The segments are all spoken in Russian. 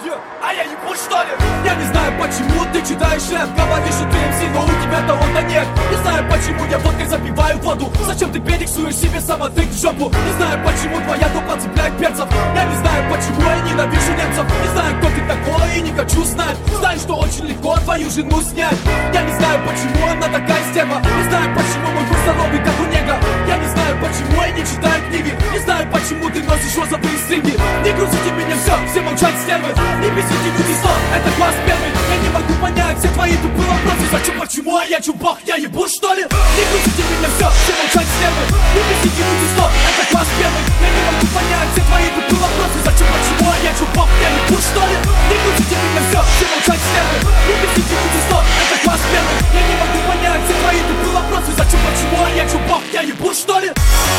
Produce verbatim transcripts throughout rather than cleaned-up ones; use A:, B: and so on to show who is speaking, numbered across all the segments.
A: А я ебу, что ли? Я не знаю, почему ты читаешь рэп. Говоришь, что ты эм си, но у тебя таланта нет. Не знаю, почему я водкой запиваю воду. Зачем ты перексуешь себе самотык в жопу? Не знаю, почему твоя тупа цепляет перцев. Я не знаю, почему я ненавижу немцев. Не знаю, кто ты такой и не хочу знать. Знаю, что очень легко твою жену снять. Я не знаю, почему она такая стерва. Не знаю, почему мой вкус здоровый, как у нега. Я не знаю, почему я не читаю книги. Не знаю, почему ты носишь розовые стринги. Не грузите меня, все, все молчать, стервы. Не бесите люди слов, это класс первый. Я не могу понять все твои тупые вопросы. Зачем, почему, а я чубак, я ебу, что ли? Не грузите меня, все, все молчать, стервы. Не бесите люди слов, это класс первый. Я не могу понять все твои тупые вопросы. Зачем, почему, а я чубак, я ебу, что ли? Не грузите меня, все, все молчать, стервы. Не бесите люди слов, это класс первый. Я не могу понять все твои тупые вопросы. Зачем, почему, а я чубак, я ебу, что ли?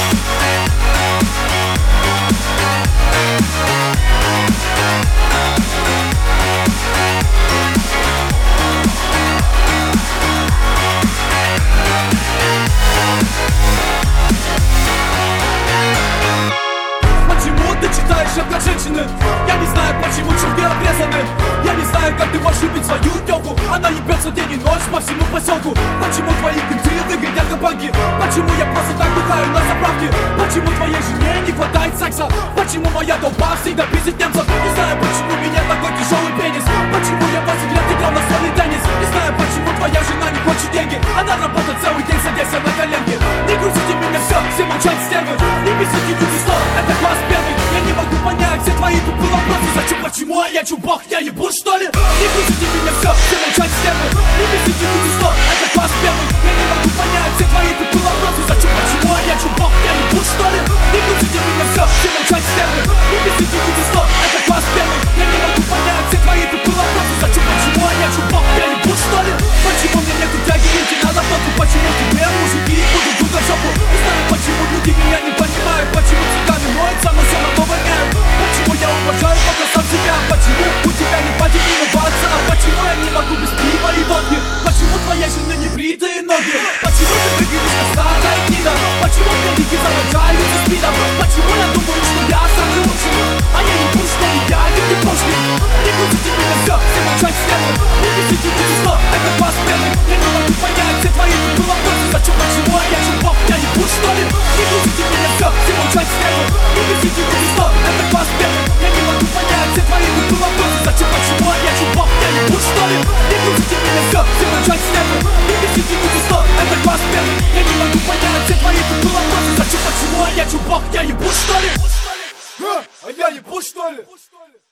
A: Рэп как женщины. Я не знаю, почему чурки обрезаны. Я не знаю, как ты можешь любить свою тёлку. Она ебется день и ночь по всему поселку. Почему твои кенты выглядят как банки? Почему я просто так бухаю на заправке? Почему твоей жене не хватает секса? Почему моя толпа всегда пиздит немцев? Не знаю, почему у меня такой тяжелый пенис. Почему я восемь лет играл на столе теннис? Не знаю, почему твоя жена не хочет деньги. Она работает целый день, садясь на коленки. Не грузите меня, все, все молчать, стервы. Не бесите люди слов, это класс первый. Я не могу понять все твои тупые вопросы. Зачем, почему, а я чубак, я ебу, что ли? Не грузите меня, все, все молчать, стервы. Не бесите люди слов, это класс первый. Я не могу понять все твои тупые вопросы. Зачем, почему, а я чубак, я ебу, что ли? Не грузите меня, все, все молчать, стервы. Не бесите люди слов, это класс первый. Я не могу понять все твои тупые вопросы. Зачем, почему, а я чубак, я ебу, что ли? Почему мне нету тяги, идти надо фотку? Почему тебе мужики будут друг в жопу? Не знаю, почему люди меня не понимают. Почему цыганы моются, но все равно воняют. Почему я уважаю только сам себя? Почему у тебя не хватит инноваться? А почему я не могу без пива и водки? Почему твоя жена не бритые ноги? Почему ты выглядишь как старая гнида? Почему медики заражают за спидом? Почему я думаю, что я самый лучший? А я не буду, что я не пошли. Не грузите меня, все, все молчать, стервы. Не бесите люди слов, это класс первый. Я не могу понять все твои тупые вопросы. Зачем, почему, а я чубак, я не буду, что ли? Не грузите меня, все, все молчать, стервы. Не бесите люди слов, это класс первый. Я не могу понять все твои тупые вопросы. Зачем, почему, а я чубак, я не буду, что ли? Не грузите меня, все, все молчать, стервы. Не бесите люди слов, это класс первый. Я не могу понять все твои тупые вопросы. Зачем, почему, а я чубак, я ебу, что ли? А я ебу, что ли?